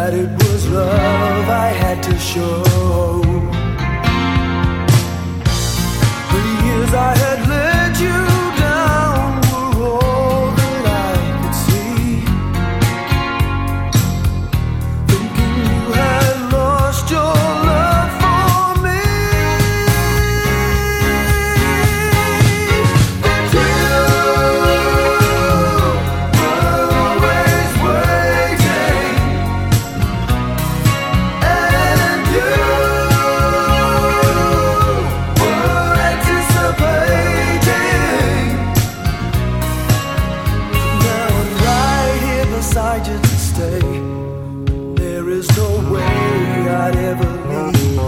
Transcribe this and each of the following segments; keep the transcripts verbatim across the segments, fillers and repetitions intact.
that it was love I had to show. The years I had let you down were all that I could see. Thinking you had lost your love for me. But you were always waiting, and you were anticipating. Now I'm right here beside you to stay. There is no way I'd ever leave.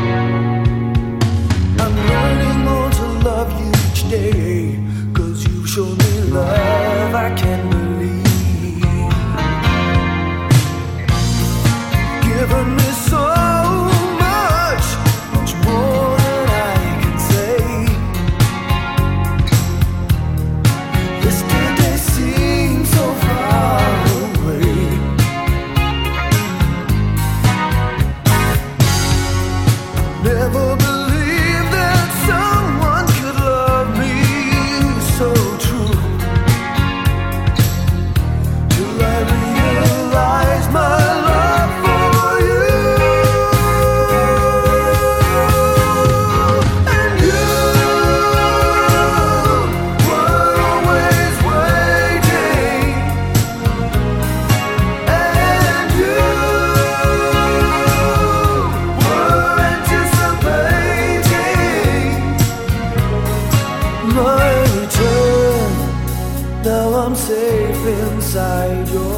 I'm learning more to love you each day, 'cause you've shown me love I can't believe. Given me so much, much more than I can say. Yesterday seemed so far away. Never believed that someone could love me so true, till I realized my love for you. And you were always waiting, and you were anticipating my return. Now I'm safe inside your